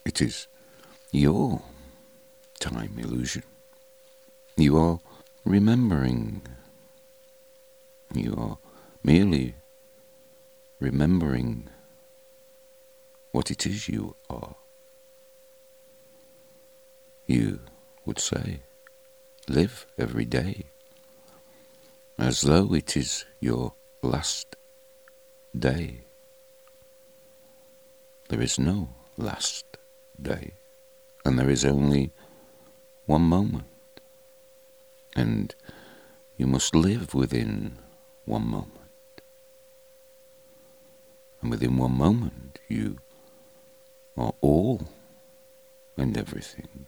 It is your time illusion. You are remembering. You are merely remembering what it is you are. You would say, live every day as though it is your last day. There is no last day, and there is only one moment, and you must live within one moment. And within one moment you are all and everything.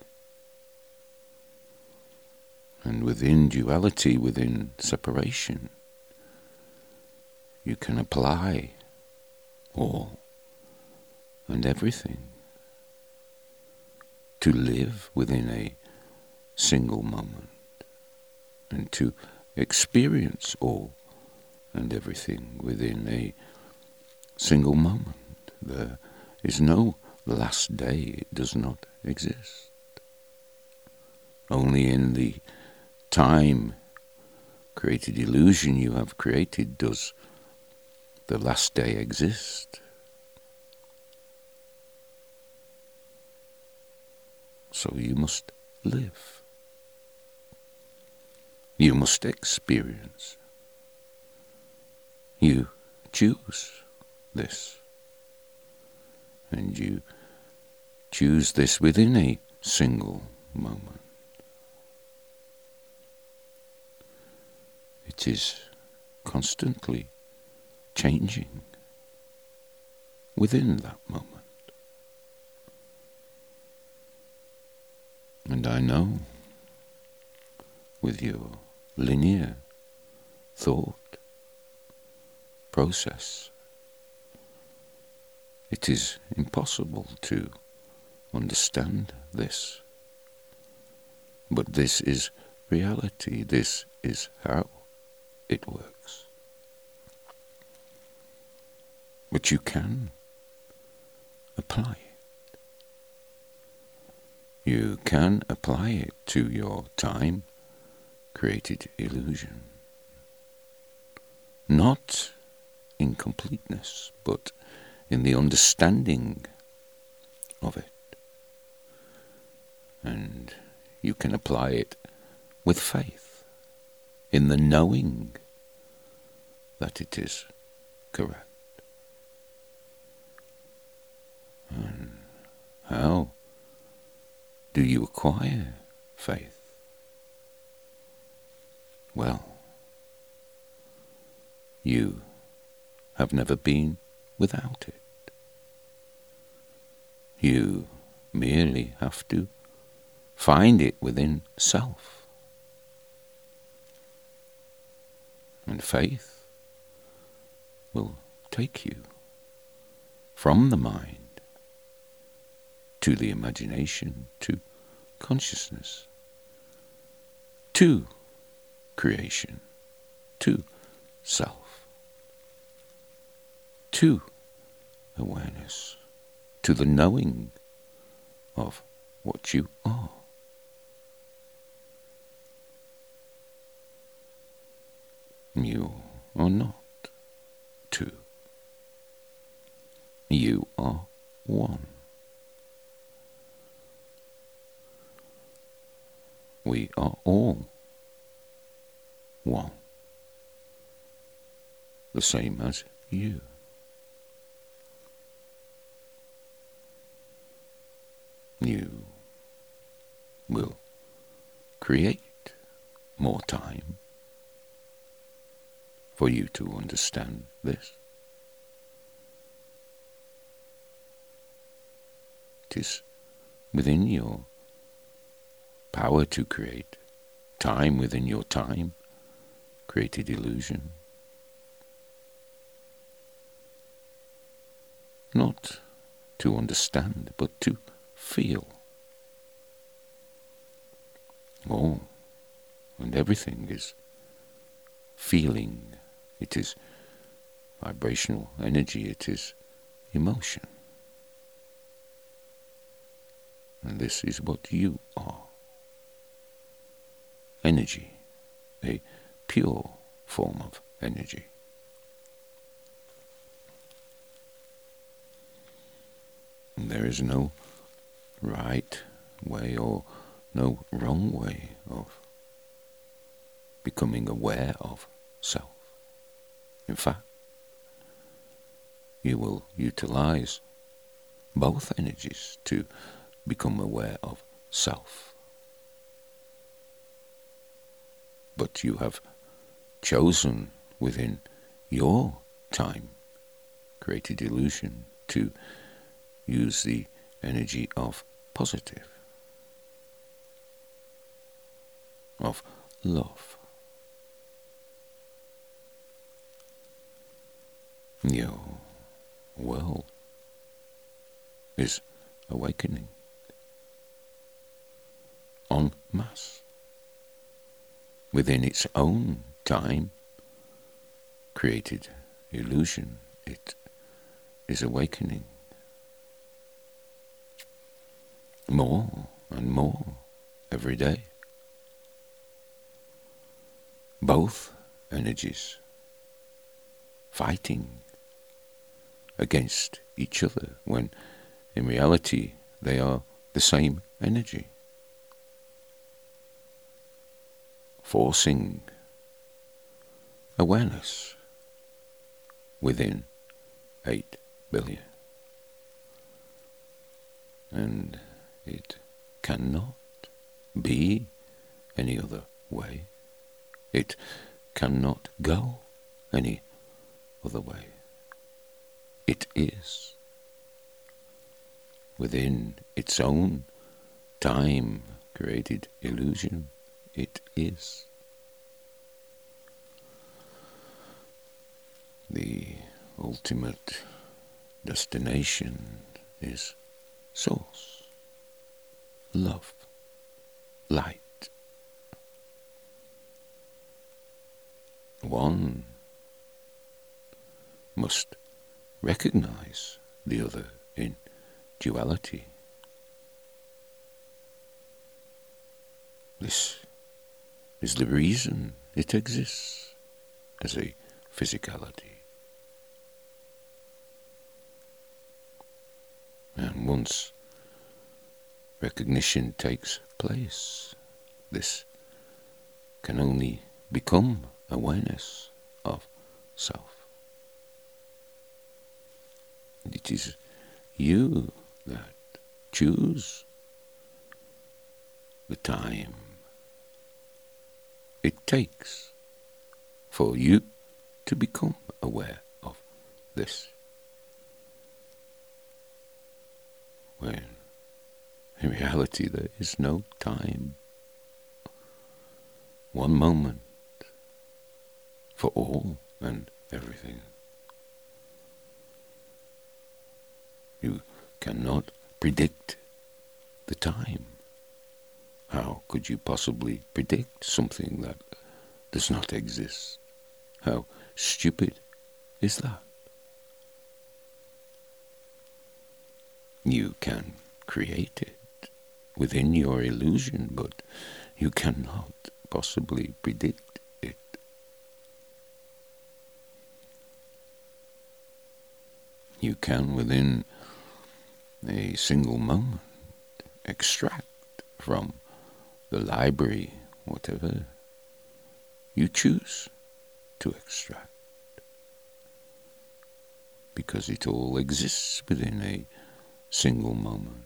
And within duality, within separation, you can apply all and everything to live within a single moment and to experience all and everything within a single moment. There is no last day. It does not exist. Only in the time-created illusion you have created does the last day exist. So you must live. You must experience. You choose this. And you choose this within a single moment. It is constantly changing within that moment. And I know with your linear thought process, it is impossible to understand this. But this is reality. This is how it works. But you can apply it. You can apply it to your time-created illusion. Not in completeness, but in the understanding of it. And you can apply it with faith, in the knowing that it is correct. And how do you acquire faith? Well, you have never been without it. You merely have to find it within self. And faith will take you from the mind to the imagination, to consciousness, to creation, to self, to awareness, to the knowing of what you are. You are not two. You are one. We are all one. The same as you. You will create more time for you to understand this. It is within your power to create time within your time created illusion. Not to understand, but to feel. All and everything is feeling. It is vibrational energy. It is emotion. And this is what you are. Energy, a pure form of energy. And there is no right way or no wrong way of becoming aware of self. In fact, you will utilize both energies to become aware of self. But you have chosen within your time-created illusion to use the energy of positive, of love. Your world is awakening en masse within its own time created illusion. It is awakening more and more every day. Both energies fighting against each other when in reality they are the same energy, forcing awareness within 8 billion. And it cannot be any other way. It cannot go any other way. It is within its own time-created illusion. It is. The ultimate destination is source, love, light. One must recognize the other in duality. This is the reason it exists as a physicality. And once recognition takes place, this can only become awareness of self. And it is you that choose the time it takes for you to become aware of this. When in reality there is no time. One moment for all and everything. You cannot predict the time. How could you possibly predict something that does not exist? How stupid is that? You can create it within your illusion, but you cannot possibly predict it. You can, within a single moment, extract from the library whatever you choose to extract, because it all exists within a single moment.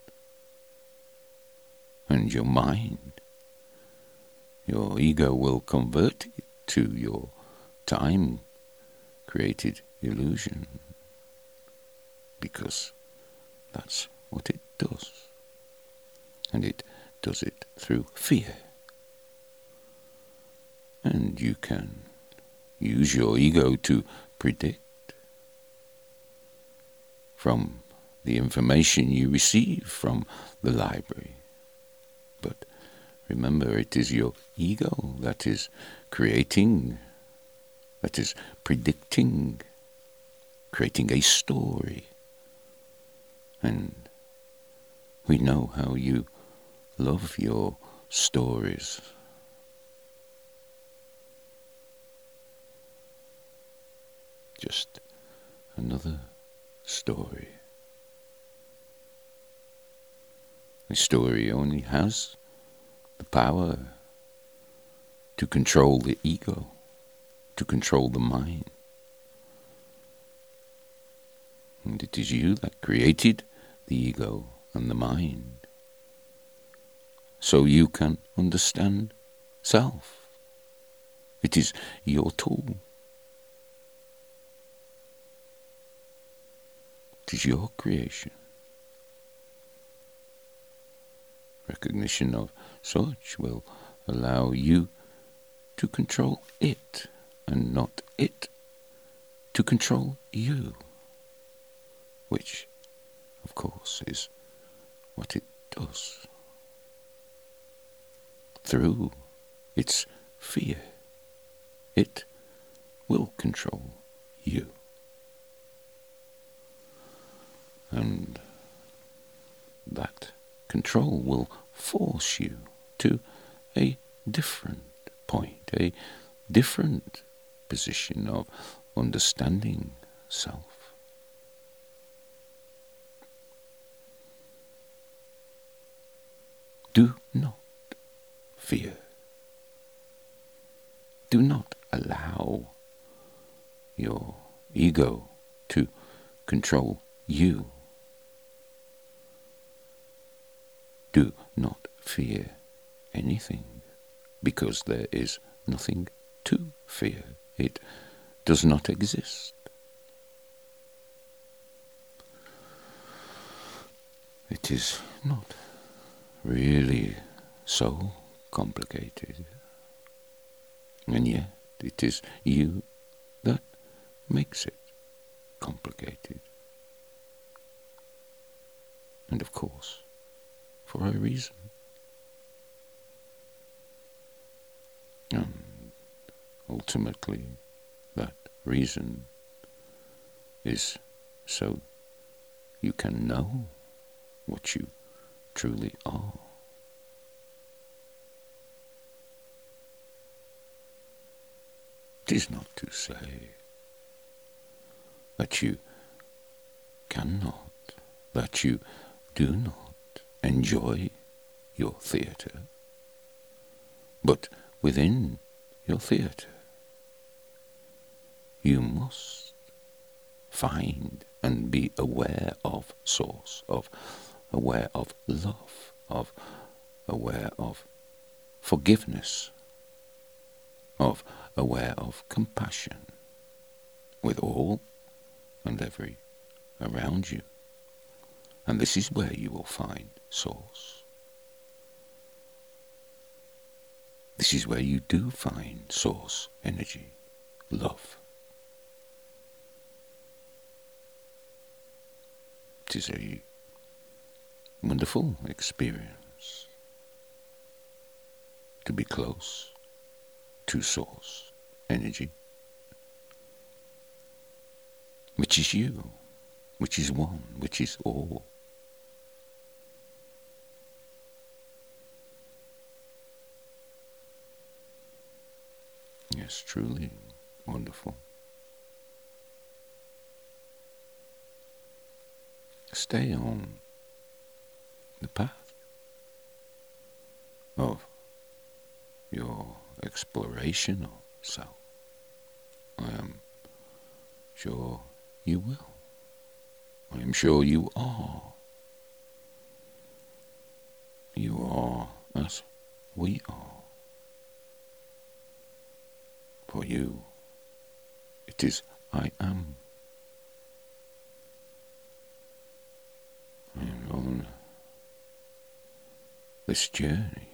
And your mind, your ego will convert it to your time-created illusion, because that's what it does. And it does it through fear. And you can use your ego to predict from the information you receive from the library. But remember, it is your ego that is creating, that is predicting, creating a story. And We know how you love your stories. Just another story. The story only has the power to control the ego, to control the mind. And it is you that created the ego and the mind, so you can understand self. It is your tool. It is your creation. Recognition of such will allow you to control it, and not it to control you, which, of course, is what it does. Through its fear, it will control you. And that control will force you to a different point, a different position of understanding self. Do not fear. Do not allow your ego to control you. Do not fear anything, because there is nothing to fear. It does not exist. It is not really so complicated, and yet it is you that makes it complicated. And of course, for a reason. And ultimately, that reason is so you can know what you truly are. It is not to say that you cannot, that you do not enjoy your theatre, but within your theatre you must find and be aware of source, of aware of love, of aware of forgiveness, of aware of compassion with all and every around you. And this is where you will find source. This is where you do find source energy, love. It is a wonderful experience to be close to source energy, which is you, which is one, which is all. Yes, truly wonderful. Stay on the path of your exploration of self. I am sure you will. I am sure you are. You are as we are. For you, it is I am. And on this journey,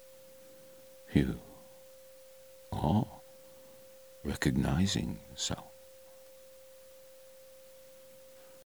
you are recognizing self.